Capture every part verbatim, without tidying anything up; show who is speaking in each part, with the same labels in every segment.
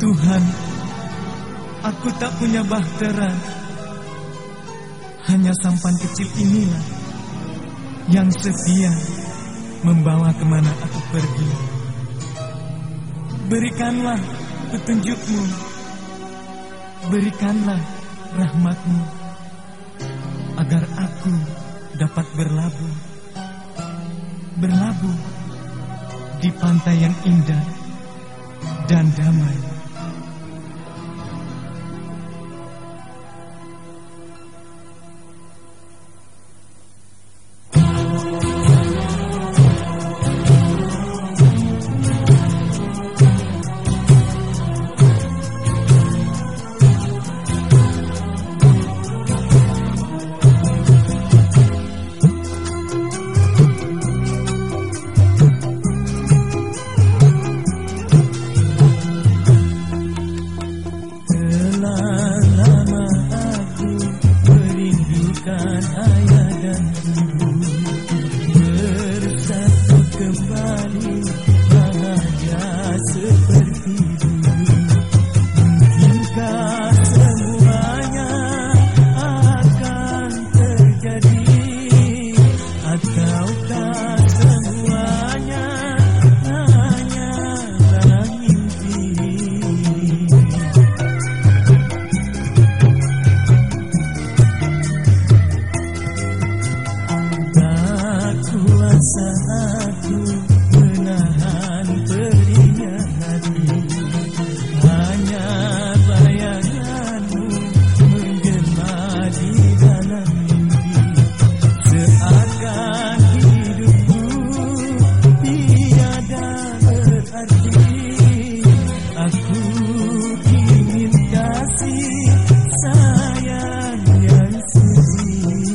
Speaker 1: Tuhan, aku tak punya bahtera. Hanya sampan kecil inilah yang setia membawa kemana aku pergi. Berikanlah petunjuk-Mu, berikanlah rahmat-Mu, agar aku dapat berlabuh, berlabuh di pantai yang indah dan damai.
Speaker 2: Aku menahan teringat hati, hanya bayanganmu menjelma di dalam mimpi. Seakan hidupku tiada berarti. Aku ingin kasih sayang yang suci.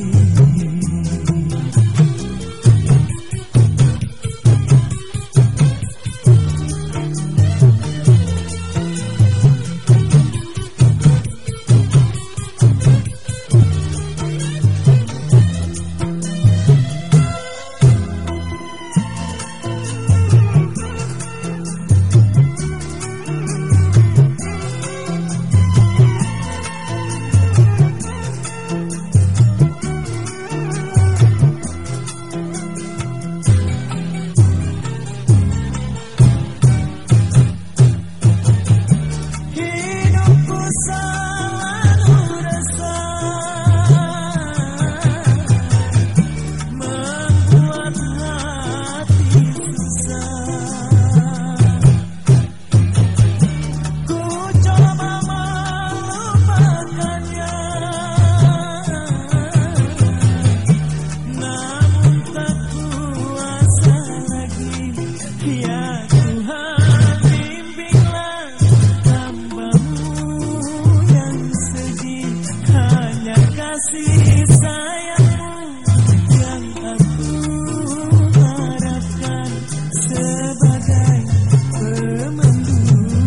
Speaker 2: Kasih sayangmu yang aku harapkan sebagai pemandu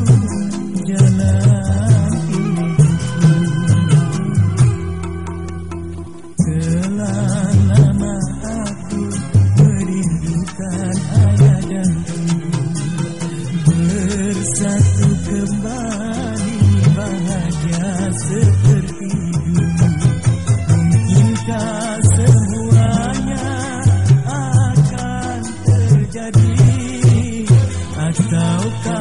Speaker 2: jalan hidupku. Telah lama aku merindukan ayah dan ibu, bersatu kembali bahagia seperti dulu. Semuanya akan terjadi, ataukah